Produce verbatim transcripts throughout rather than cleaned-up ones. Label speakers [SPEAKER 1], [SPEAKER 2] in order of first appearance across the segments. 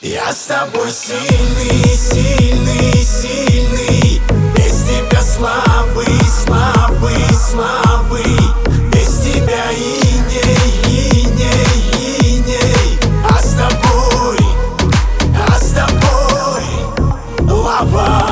[SPEAKER 1] Я с тобой сильный, сильный, сильный. Без тебя слабый, слабый, слабый. Без тебя иней, иней, иней. А с тобой, а с тобой лава.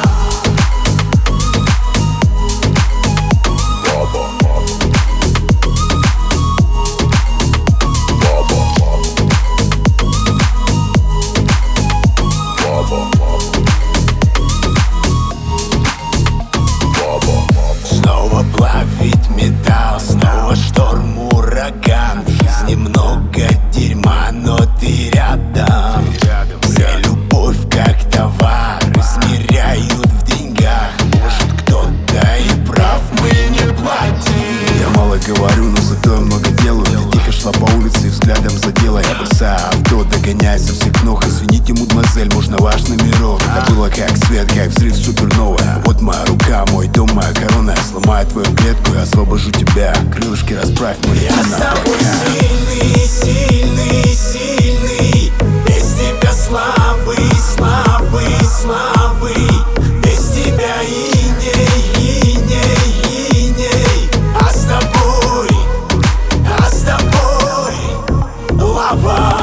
[SPEAKER 1] Снова плавит металл, снова шторм, ураган. В жизни много дерьма, но ты рядом. За любовь как товар измеряют в деньгах. Может, кто-то и прав, мы не платим.
[SPEAKER 2] Я мало говорю, но зато я много делаю. Ты тихо шла по улице и взглядом задела. Я бросаю авто, догоняя со всех ног. Извините, мадемуазель, можно ваш номерок? Это было как свет, как взрыв суперновая. Вот моя рука, мой дом, моя корона. Я сломаю твою клетку и освобожу тебя. Крылышки расправь, мои.
[SPEAKER 1] Я с тобой сильный, сильный, сильный. Без тебя слабый, слабый, слабый. Без тебя иней, иней, иней. А с тобой, а с тобой лава.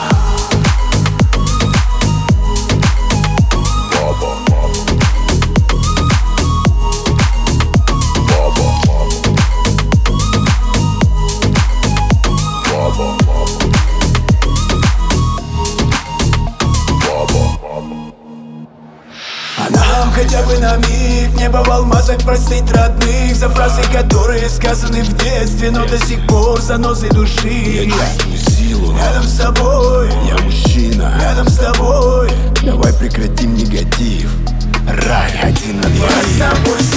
[SPEAKER 2] А нам хотя бы на миг небо в алмазах простить родных за фразы, которые сказаны в детстве, но до сих пор занозы души. Я чувствую силу рядом с тобой. Я мужчина рядом с тобой. Давай прекратим негатив. Рай один на двоих.
[SPEAKER 1] Я с тобой